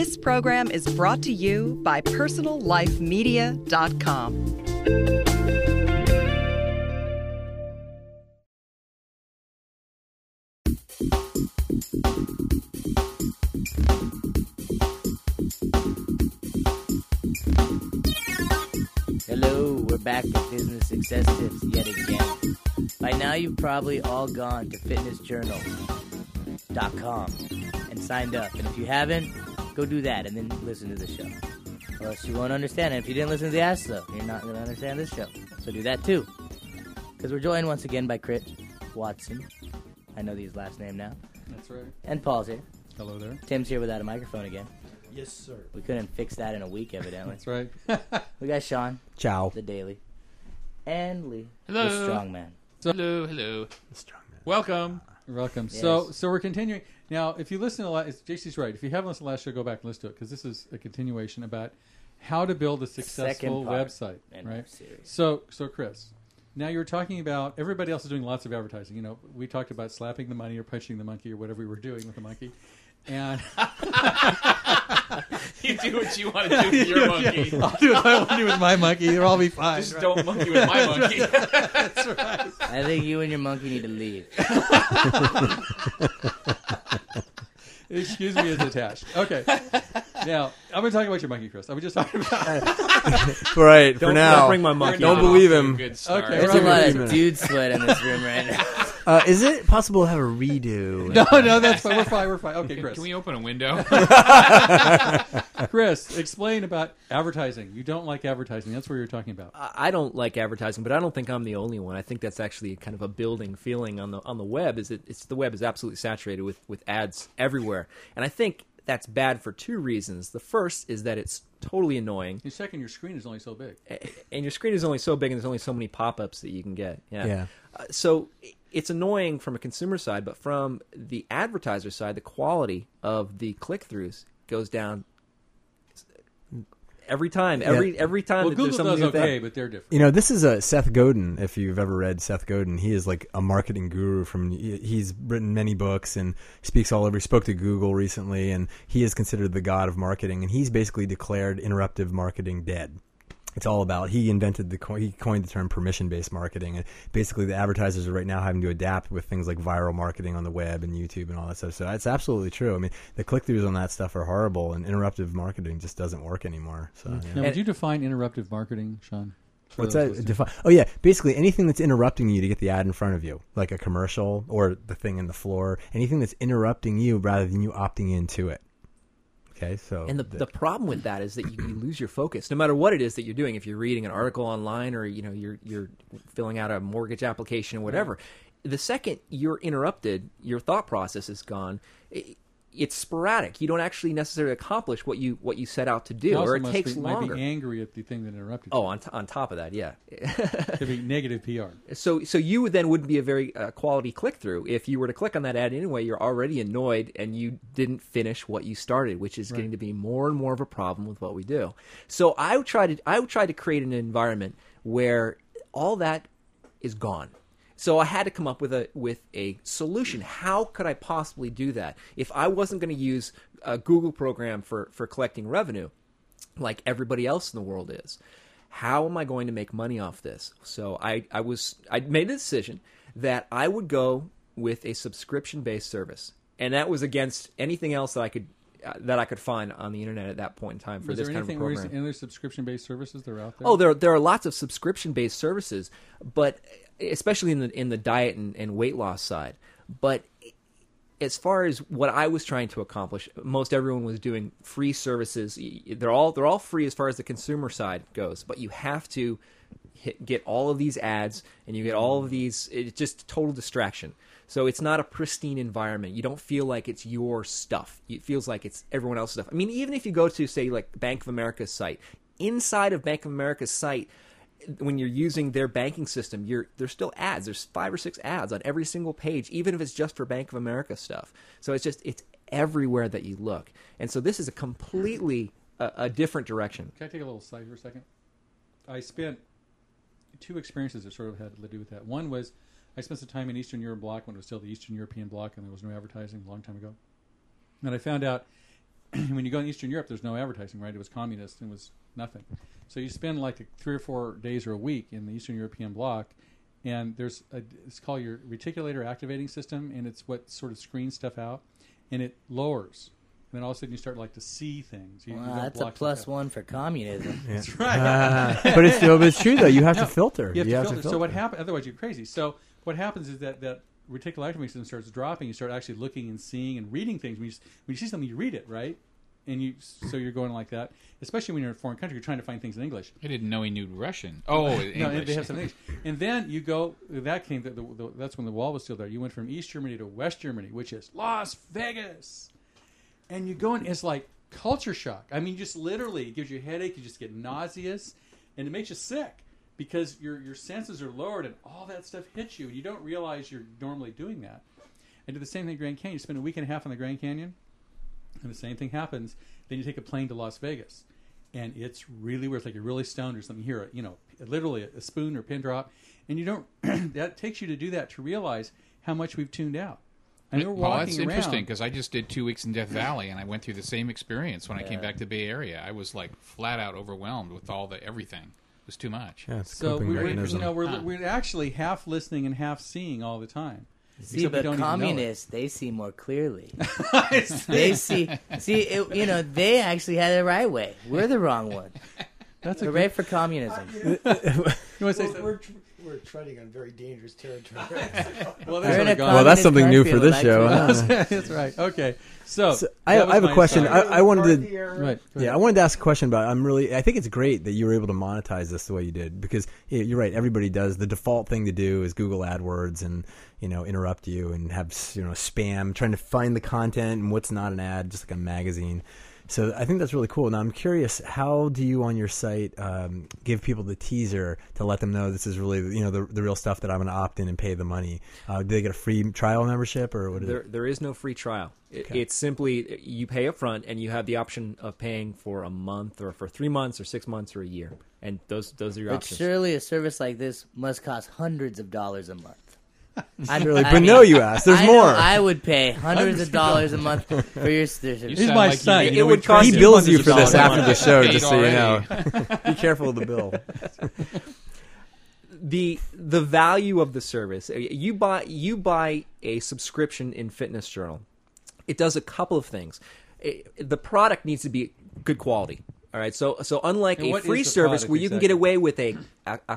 This program is brought to you by PersonalLifeMedia.com. Hello, we're back with Business Success Tips yet again. By now, you've probably all gone to fitnessjournal.com and signed up. And if you haven't, go do that and then listen to the show. Or else you won't understand it. If you didn't listen to the Ask Though, you're not going to understand this show. So do that too. Because we're joined once again by Crit Watson. I know his last name now. That's right. And Paul's here. Hello there. Tim's here without a microphone again. Yes, sir. We couldn't fix that in a week, evidently. That's right. We got Sean. Ciao. The Daily. And Lee. Hello. The Strongman. Hello. Welcome. You're welcome. Yes. So we're continuing. Now, if you listen to JC's right. If you haven't listened to last show, go back and listen to it because this is a continuation about how to build a successful Second part website. in our Right? series. So Chris, now you're talking about everybody else is doing lots of advertising. You know, we talked about slapping the money or punching the monkey or whatever we were doing with the monkey. And You do what you want to do with your monkey. I'll do what I want to do with my monkey. It'll all be fine. Just don't monkey with my monkey. That's right. I think you and your monkey need to leave. Excuse me is attached. Okay. Now, I'm going to talk about your monkey, Chris. I was just talking about... Right, for now. Don't bring my monkey. You're Don't not believe off to a him. Good start. Okay. There's Right. a lot Wait a of minute. dude sweat in this room right now. Is it possible to have a redo? No, that's fine. We're fine. Okay, Chris. Can we open a window? Chris, explain about advertising. You don't like advertising. That's what you're talking about. I don't like advertising, but I don't think I'm the only one. I think that's actually kind of a building feeling on the web. The web is absolutely saturated with ads everywhere, and I think that's bad for two reasons. The first is that it's totally annoying, Your second, your screen is only so big. and your screen is only so big, and there's only so many pop-ups that you can get. Yeah. So it's annoying from a consumer side, but from the advertiser side, the quality of the click-throughs goes down every time. Every time Well, that there's Google something does new okay, thing. but they're different. You know, this is Seth Godin. If you've ever read Seth Godin, he is like a marketing guru. He's written many books and speaks all over. He spoke to Google recently, and he is considered the god of marketing. And he's basically declared interruptive marketing dead. It's all about, he coined the term permission-based marketing. And basically the advertisers are right now having to adapt with things like viral marketing on the web and YouTube and all that stuff. So it's absolutely true. I mean, the click-throughs on that stuff are horrible, and interruptive marketing just doesn't work anymore. So, yeah. Now, would you define interruptive marketing, Sean? For What's those that? listening? Oh, yeah. Basically, anything that's interrupting you to get the ad in front of you, like a commercial or the thing in the floor, anything that's interrupting you rather than you opting into it. Okay, so And the problem with that is that you lose your focus, no matter what it is that you're doing. If you're reading an article online, or you're filling out a mortgage application or whatever, the second you're interrupted, your thought process is gone. It's sporadic. You don't actually necessarily accomplish what you set out to do, You also or it takes might longer. be angry at the thing that interrupted Oh, you. on top of that, yeah. Could be negative PR. So you then wouldn't be a very quality click through. If you were to click on that ad anyway, you're already annoyed and you didn't finish what you started, which is getting to be more and more of a problem with what we do. So I would try to create an environment where all that is gone. So I had to come up with a solution. How could I possibly do that if I wasn't going to use a Google program for collecting revenue like everybody else in the world is? How am I going to make money off this? So I made a decision that I would go with a subscription-based service, and that was against anything else that I could find on the internet at that point in time for Is this there kind of a anything, program. any other subscription-based services that are out there? Oh, there are lots of subscription-based services, but especially in the diet and weight loss side. But as far as what I was trying to accomplish, most everyone was doing free services. They're all free as far as the consumer side goes, but you have to get all of these ads, and you get all of these. It's just total distraction. So it's not a pristine environment. You don't feel like it's your stuff. It feels like it's everyone else's stuff. I mean, even if you go to, say, like Bank of America's site, inside of Bank of America's site, when you're using their banking system, there's still ads. There's 5 or 6 ads on every single page, even if it's just for Bank of America stuff. So it's everywhere that you look. And so this is a completely a different direction. Can I take a little side for a second? I spent 2 experiences that sort of had to do with that. One was I spent some time in Eastern Europe bloc when it was still the Eastern European bloc and there was no advertising a long time ago. And I found out when you go in Eastern Europe, there's no advertising, right? It was communist and it was nothing. So you spend like 3 or 4 days or a week in the Eastern European bloc, and it's called your reticulator activating system, and it's what sort of screens stuff out, and it lowers. And then all of a sudden you start like to see things. You Wow, don't that's a block plus stuff out. one for communism. That's right. But it's true though. You have to filter. You have to filter. So what happens? Otherwise, you're crazy. So what happens is that reticular activating system starts dropping. You start actually looking and seeing and reading things. When you see something, you read it, right? And so you're going like that. Especially when you're in a foreign country, you're trying to find things in English. I didn't know he knew Russian. Oh, English. No, they have some English. And then you go. That's when the wall was still there. You went from East Germany to West Germany, which is Las Vegas. And you go in, it's like culture shock. I mean, just literally, it gives you a headache. You just get nauseous, and it makes you sick because your senses are lowered, and all that stuff hits you, and you don't realize you're normally doing that. And do the same thing in Grand Canyon. You spend a week and a half on the Grand Canyon, and the same thing happens. Then you take a plane to Las Vegas, and it's really weird. It's like you're really stoned or something. You hear literally a spoon or pin drop, and you don't. That takes you to do that to realize how much we've tuned out. And we're Well, walking that's around. interesting because I just did 2 weeks in Death Valley, and I went through the same experience when I came back to the Bay Area. I was like flat out overwhelmed with all the everything. It was too much. Yeah, it's a So coping we're mechanism. we're actually half listening and half seeing all the time. See, Except we but don't even know it. communists, they see more clearly. They see, they actually had it the right way. We're the wrong one. That's a Hooray for communism. You want to say Well, something? we're treading on very dangerous territory. Well, We're in a Well, that's communist something new country, for this like show. that. That's right. Okay. So I that was have a my question. aside. I wanted to. Right. Go Yeah, I ahead. wanted to ask a question about. I think it's great that you were able to monetize this the way you did because you're right. Everybody does. The default thing to do is Google AdWords and interrupt you and have spam, trying to find the content and what's not an ad, just like a magazine. So I think that's really cool. Now I'm curious, how do you on your site give people the teaser to let them know this is really the real stuff that I'm going to opt in and pay the money? Do they get a free trial membership or what is it? There is no free trial. Okay. It's simply you pay up front and you have the option of paying for a month or for 3 months or 6 months or a year. And those are your But options. surely a service like this must cost hundreds of dollars a month. But no, you asked. There's I more. know I would pay hundreds of dollars a month for your service. He's sound my like son. you- You know, would we cost trained He you him. bills you hundreds for of this dollars a after the month. show, Paid just so you know. already. Be careful of the bill. The value of the service. You buy a subscription in Fitness Journal. It does a couple of things. The product needs to be good quality. All right. So unlike And a what free is the service product where you can exactly? get away with a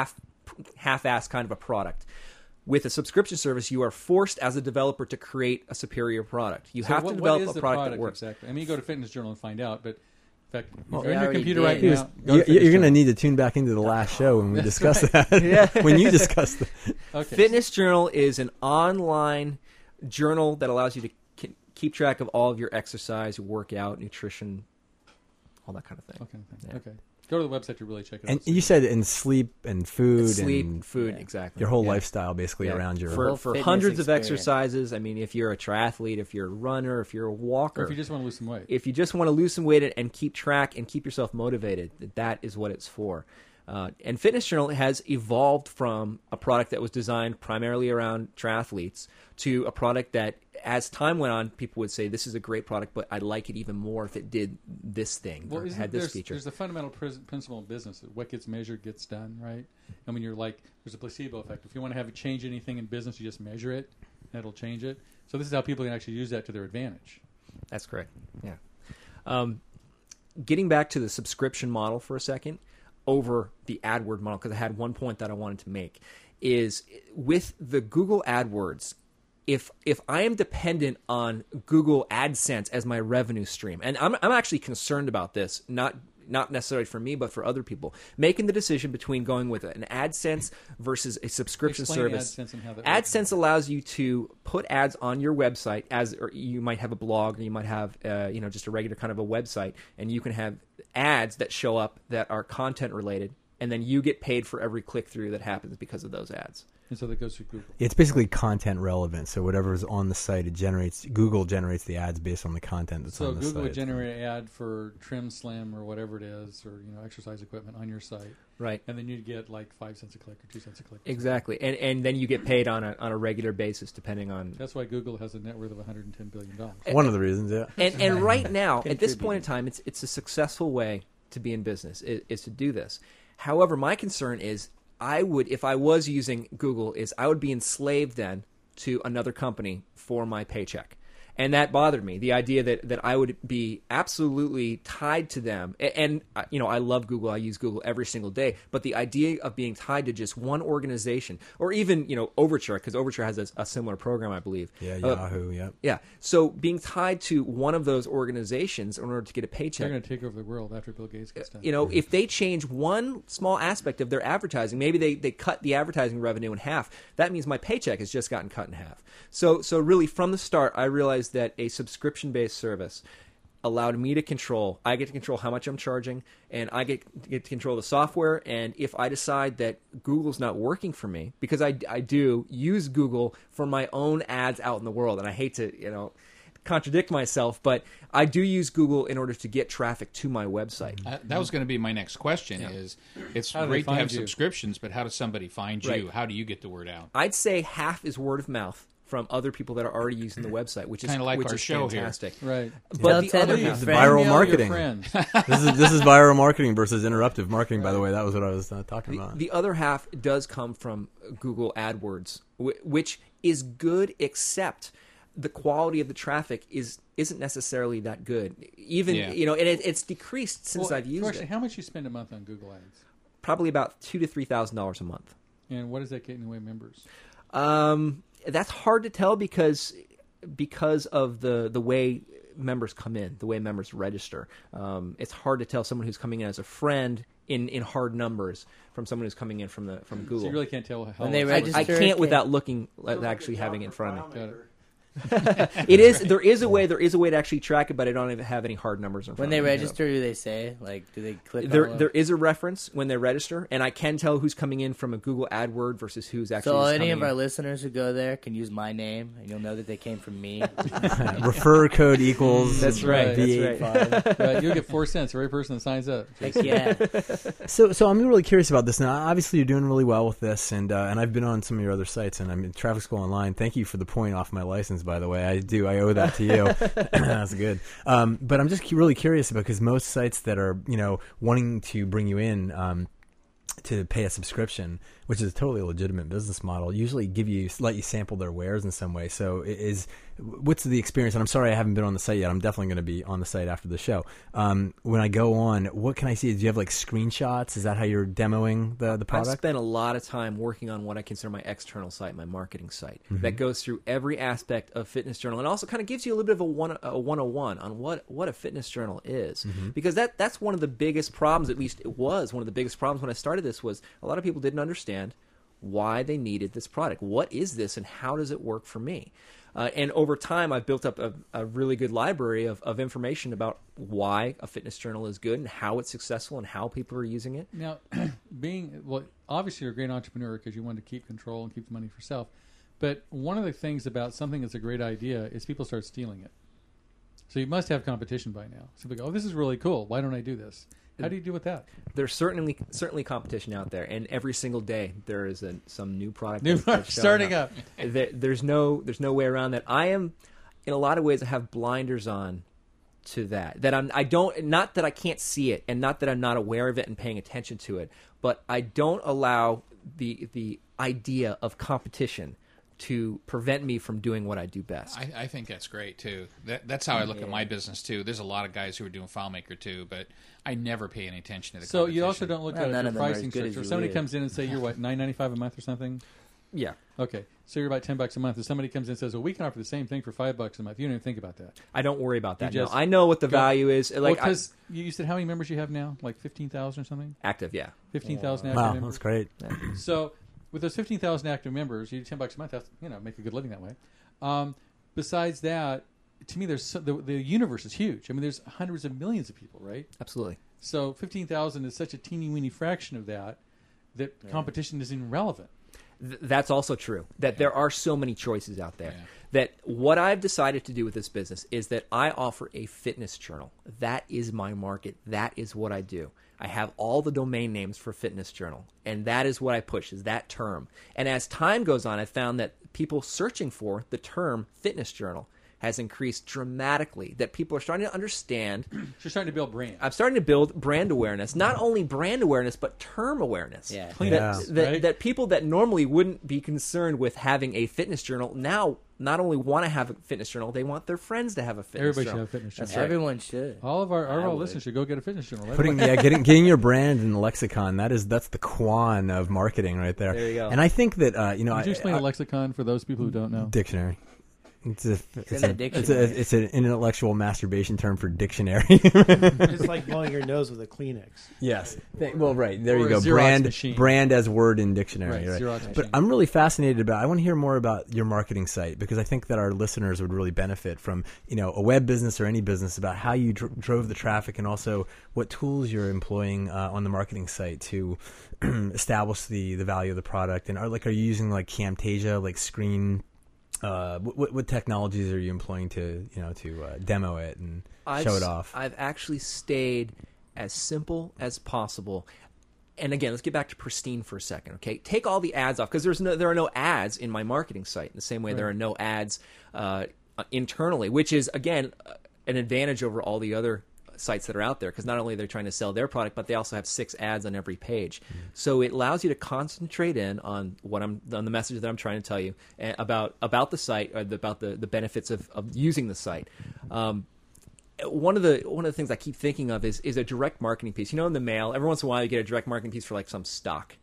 half-ass kind of a product. With a subscription service, you are forced as a developer to create a superior product. You So have what to develop is a the product that works. exactly? I mean, you go to Fitness Journal and find out, but in fact, if They you're in your already computer did. right He now, go to You're Fitness going to Journal. need to tune back into the last show when we discuss that. When you discuss that. Okay. Fitness Journal is an online journal that allows you to keep track of all of your exercise, workout, nutrition, all that kind of thing. Okay. Yeah. Okay. Go to the website to really check it And out. you said in sleep and food Sleep, and food, exactly. your whole Yeah. lifestyle basically Yeah. around your Whole for fitness hundreds of experience. exercises. I mean, if you're a triathlete, if you're a runner, if you're a walker, or if you just want to lose some weight. if you just want to lose some weight and keep track and keep yourself motivated, that is what it's for. And Fitness Journal has evolved from a product that was designed primarily around triathletes to a product that, as time went on, people would say, this is a great product, but I'd like it even more if it did this thing or had this feature. There's a fundamental principle in business. What gets measured gets done, right? I mean, there's a placebo effect. If you want to have it change anything in business, you just measure it, and it'll change it. So this is how people can actually use that to their advantage. That's correct. Yeah. Getting back to the subscription model for a second, over the AdWord model, because I had one point that I wanted to make, is with the Google AdWords, if I am dependent on Google AdSense as my revenue stream, and I'm actually concerned about this, not necessarily for me, but for other people, making the decision between going with an AdSense versus a subscription Explain service. AdSense and how that works. AdSense allows you to put ads on your website, or you might have a blog, or you might have just a regular kind of a website, and you can have ads that show up that are content related, and then you get paid for every click through that happens because of those ads. And so that goes through Google. It's basically content relevant. So whatever's on the site, Google generates the ads based on the content that's So Oh, on the Google site. would generate an ad for Trim Slim or whatever it is, or exercise equipment on your site, Right. and then you'd get like 5 cents a click or 2 cents a click. Exactly. And then you get paid on a regular basis depending on. That's why Google has a net worth of $110 billion. One of the reasons, yeah. And right now, at this point in time, it's a successful way to be in business is to do this. However, my concern is if I was using Google, I would be enslaved then to another company for my paycheck. And that bothered me. The idea that I would be absolutely tied to them. And I love Google. I use Google every single day. But the idea of being tied to just one organization, or even Overture, because Overture has a similar program, I believe. Yeah, Yahoo, yeah. Yeah. So being tied to one of those organizations in order to get a paycheck. They're going to take over the world after Bill Gates gets done. If they change one small aspect of their advertising, maybe they cut the advertising revenue in half. That means my paycheck has just gotten cut in half. So really, from the start, I realized that a subscription-based service allowed me to control. I get to control how much I'm charging, and I get to control the software. And if I decide that Google's not working for me, because I do use Google for my own ads out in the world, and I hate to contradict myself, but I do use Google in order to get traffic to my website. That was going to be my next question. Is it's How do they great to have find you? subscriptions, but how does somebody find you? Right. How do you get the word out? I'd say half is word of mouth from other people that are already using the website, which is Kinda like which our is show here. fantastic. Right. But the Tell other your half, The friend. viral Email your marketing. friends. This is viral marketing versus interruptive marketing, by the way. That was what I was talking about. the other half does come from Google AdWords, which is good, except the quality of the traffic isn't necessarily that good. Even Yeah. and it's decreased since Well, I've used question, it. how much you spend a month on Google Ads? Probably about $2,000 to $3,000 a month. And what does that get in the way of members? That's hard to tell because of the way members come in, the way members register. It's hard to tell someone who's coming in as a friend in hard numbers from someone who's coming in from Google. So you really can't tell how When they it's- register- I can't Okay. without looking at actually having it in front of me. Got it. There is a way to actually track it, but I don't even have any hard numbers in front When of they me. register, do they say do they click? There on there is a reference when they register, and I can tell who's coming in from a Google AdWord versus who's actually. So just any coming of our in. listeners who go there can use my name, and you'll know that they came from me. Refer code equals. That's right. V85. That's right. Right, you'll get 4 cents for every person that signs up. Heck yeah. So I'm really curious about this now. Obviously, you're doing really well with this, and I've been on some of your other sites, and I'm in Traffic School Online. Thank you for the point off my license, by the way. I owe that to you. That's good. But I'm just really curious about, because most sites that are wanting to bring you in to pay a subscription, which is a totally legitimate business model, usually let you sample their wares in some way. So what's the experience? And I'm sorry I haven't been on the site yet. I'm definitely going to be on the site after the show. When I go on, what can I see? Do you have like screenshots? Is that how you're demoing the I've product? spent a lot of time working on what I consider my external site, my marketing site, that goes through every aspect of Fitness Journal, and also kind of gives you a little bit of a 101 on what a fitness journal is, because that's one of the biggest problems. At least it was one of the biggest problems when I started this. Was a lot of people didn't understand why they needed this product. What is this, and how does it work for me? And over time, I've built up a really good library of information about why a fitness journal is good and how it's successful and how people are using it. Now, obviously you're a great entrepreneur because you want to keep control and keep the money for yourself. But one of the things about something that's a great idea is people start stealing it. So you must have competition by now. So they go, "Oh, this is really cool. Why don't I do this?" How do you deal with that? There's certainly competition out there, and every single day there is some new product. New that's showing starting up. There's no way around that. I am, in a lot of ways, I have blinders on to that. I don't, not that I can't see it, and not that I'm not aware of it and paying attention to it, but I don't allow the idea of competition to prevent me from doing what I do best. I think that's great too. That's how I look at my business too. There's a lot of guys who are doing FileMaker too, but I never pay any attention to the So competition. you also don't look Well, at it none for of them are pricing as good as structure. If you somebody would. comes in and say you're what, $9.95 a month or something? Yeah. Okay, so you're about $10 a month. If somebody comes in and says, "Well, we can offer the same thing for $5 a month," you don't even think about that. I don't worry about that. You No. just I know what the go- value is. Like Because you said how many members you have now? Like 15,000 or something? active, yeah. 15,000 active Wow, members. that's great. So with those 15,000 active members, you do $10 a month. That's make a good living that way. Besides that, to me, there's the universe is huge. I mean, there's hundreds of millions of people, right? Absolutely. So 15,000 is such a teeny weeny fraction of that competition is irrelevant. That's also true. That there are so many choices out there. Yeah. That what I've decided to do with this business is that I offer a fitness journal. That is my market. That is what I do. I have all the domain names for Fitness Journal, and that is what I push, is that term. And as time goes on, I found that people searching for the term Fitness Journal has increased dramatically, that people are starting to understand. You're starting to build brand. I'm starting to build brand awareness, not only brand awareness, but term awareness. Yeah. That people that normally wouldn't be concerned with having a fitness journal now not only want to have a fitness journal, they want their friends to have a fitness Everybody should journal. have a fitness journal. That's right. Everyone should. All of our I would. listeners should go get a fitness journal. Right Putting away. getting your brand in the lexicon, that's the quan of marketing right there. There you go. And I think that Could you explain a lexicon for those people who don't know? dictionary. It's in a dictionary. it's an intellectual masturbation term for dictionary. It's like blowing your nose with a Kleenex. Yes. Well, right. There Or you a go. Xerox machine. Brand as word in dictionary. Right, Right. Xerox But machine. I'm really fascinated about. I want to hear more about your marketing site because I think that our listeners would really benefit from a web business or any business about how you drove the traffic and also what tools you're employing on the marketing site to establish the value of the product. And are you using like Camtasia, like screen? What technologies are you employing to demo it and show it off? I've actually stayed as simple as possible. And again, let's get back to pristine for a second, okay? Take all the ads off because there are no ads in my marketing site in the same way there are no ads internally, which is, again, an advantage over all the other sites that are out there because not only are they trying to sell their product, but they also have 6 ads on every page. So it allows you to concentrate in on on the message that I'm trying to tell you about the site, or about the benefits of using the site. One of the things I keep thinking of is a direct marketing piece. In the mail, every once in a while you get a direct marketing piece for like some stock.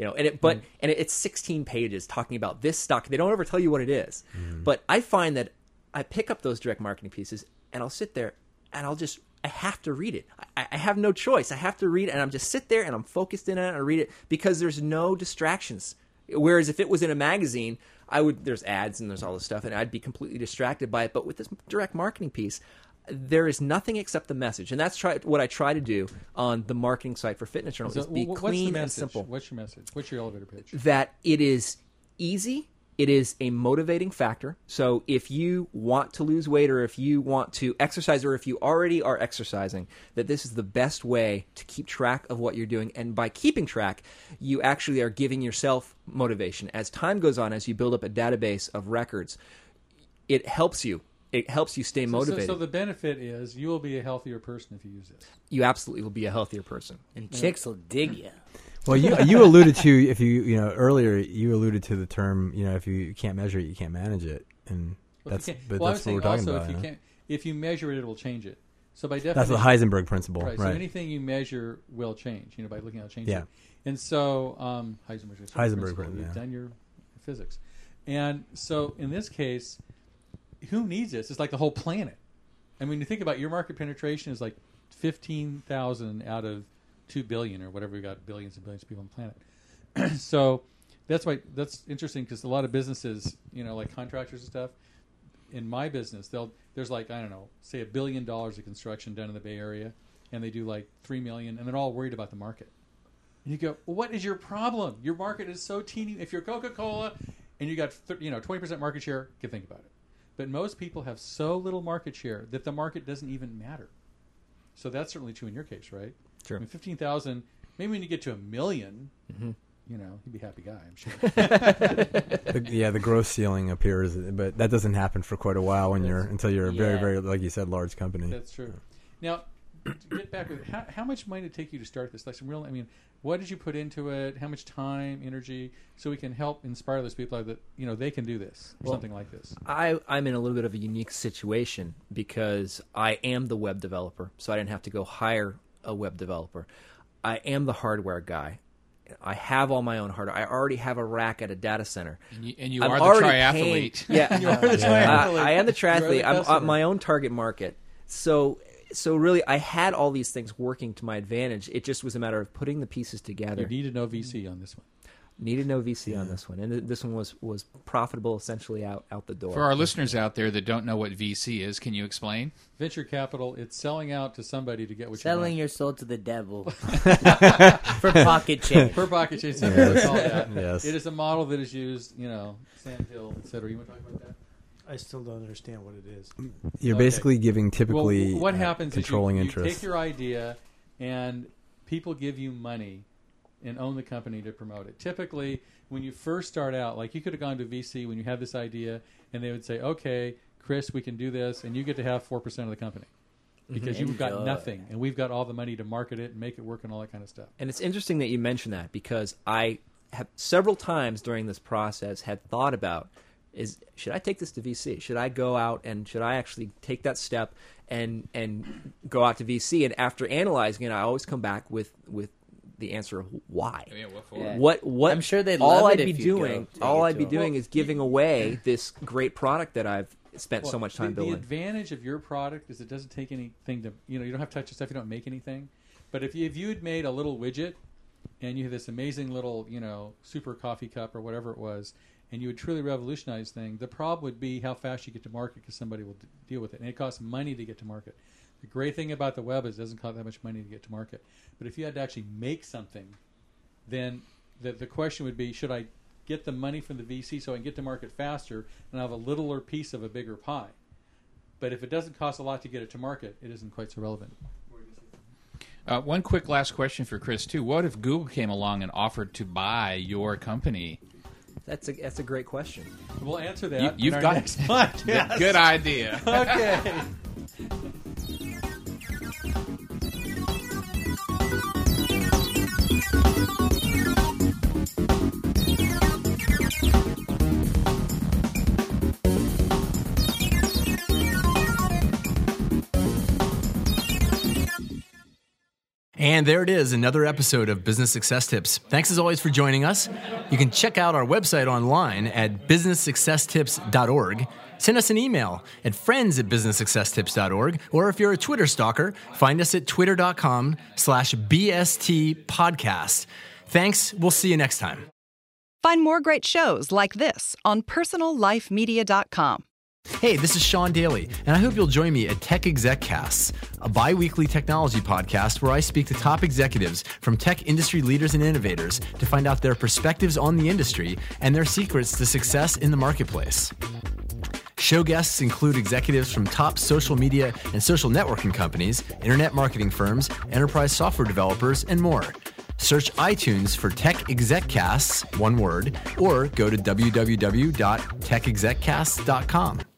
It's 16 pages talking about this stock. They don't ever tell you what it is. But I find that I pick up those direct marketing pieces and I'll sit there and I have to read it. I have no choice. I have to read it, and I'm just sit there and I'm focused in on it and I read it because there's no distractions. Whereas if it was in a magazine, there's ads and there's all this stuff, and I'd be completely distracted by it. But with this direct marketing piece, there is nothing except the message, and that's what I try to do on the marketing site for Fitness Journal is be clean and simple. What's your message? What's your elevator pitch? That it is easy. It is a motivating factor. So if you want to lose weight or if you want to exercise or if you already are exercising, that this is the best way to keep track of what you're doing. And by keeping track, you actually are giving yourself motivation. As time goes on, as you build up a database of records, it helps you. It helps you stay motivated. So the benefit is you will be a healthier person if you use this. You absolutely will be a healthier person. And chicks will dig you. Well, you alluded to earlier you alluded to the term if you can't measure it, you can't manage it, and that's what we're talking about. If you measure it, it will change it. So by definition, that's the Heisenberg principle, right? So anything you measure will change. By looking at how it changes. Yeah. And so Heisenberg principle. You've done your physics, and so in this case, who needs this? It's like the whole planet. I mean, you think about your market penetration is like 15,000 out of 2 billion or whatever. We got billions and billions of people on the planet. So that's interesting because a lot of businesses, like contractors and stuff, in my business, there's like, I don't know, say $1 billion of construction done in the Bay Area, and they do like 3 million, and they're all worried about the market. And you go, well, what is your problem? Your market is so teeny. If you're Coca-Cola and you got 20% market share, you can think about it. But most people have so little market share that the market doesn't even matter. So that's certainly true in your case, right? Sure. I mean, 15,000. Maybe when you get to 1 million, you'd be a happy guy, I'm sure. The growth ceiling appears, but that doesn't happen for quite a while until you're a very, very, like you said, large company. That's true. Now, to get back with it, how much money did it take you to start this? Like what did you put into it? How much time, energy, so we can help inspire those people that they can do this or something like this? I'm in a little bit of a unique situation because I am the web developer, so I didn't have to go hire a web developer. I am the hardware guy. I have all my own hardware. I already have a rack at a data center. And you are the triathlete. Yeah, You are the triathlete. I am the triathlete. I'm customer. my own target market. So really, I had all these things working to my advantage. It just was a matter of putting the pieces together. You needed no VC on this one. Needed no VC on this one, and this one was profitable essentially out the door. For our listeners out there that don't know what VC is, can you explain? Venture capital, it's selling out to somebody to get what Selling you your soul to the devil for pocket change. want. Per pocket change. Yes. Yes. It is a model that is used, Sand Hill, et cetera. You want to talk about that? I still don't understand what it is. You're Okay. basically giving typically what happens controlling is you interest. take your idea and people give you money and own the company to promote it. Typically, when you first start out, like you could have gone to VC when you had this idea, and they would say, okay, Chris, we can do this, and you get to have 4% of the company because you've got Enjoy. nothing, and we've got all the money to market it and make it work and all that kind of stuff. And it's interesting that you mention that because I have several times during this process had thought about should I take this to VC? Should I go out and should I actually take that step and go out to VC? And after analyzing it, I always come back with the answer of why. Yeah, what for? Yeah. What I'm sure they'd all love I'd it be if you doing, go take all it I'd to be them. doing is giving away this great product that I've spent so much time the building. advantage of your product is it doesn't take anything to, you don't have to touch the stuff, you don't make anything. But if you had made a little widget and you had this amazing little, super coffee cup or whatever it was, and you would truly revolutionize things, the problem would be how fast you get to market because somebody will deal with it. And it costs money to get to market. The great thing about the web is it doesn't cost that much money to get to market. But if you had to actually make something, then the question would be, should I get the money from the VC so I can get to market faster and have a littler piece of a bigger pie? But if it doesn't cost a lot to get it to market, it isn't quite so relevant. One quick last question for Chris, too. What if Google came along and offered to buy your company? That's a great question. We'll answer that You've in our got next podcast. Good idea. Okay. And there it is, another episode of Business Success Tips. Thanks as always for joining us. You can check out our website online at businesssuccesstips.org. Send us an email at friends@businesssuccesstips.org. Or if you're a Twitter stalker, find us at twitter.com/BSTpodcast. Thanks. We'll see you next time. Find more great shows like this on personallifemedia.com. Hey, this is Sean Daly, and I hope you'll join me at Tech Execcasts, a bi-weekly technology podcast where I speak to top executives from tech industry leaders and innovators to find out their perspectives on the industry and their secrets to success in the marketplace. Show guests include executives from top social media and social networking companies, internet marketing firms, enterprise software developers, and more. Search iTunes for Tech Execcasts, one word, or go to www.techexeccasts.com.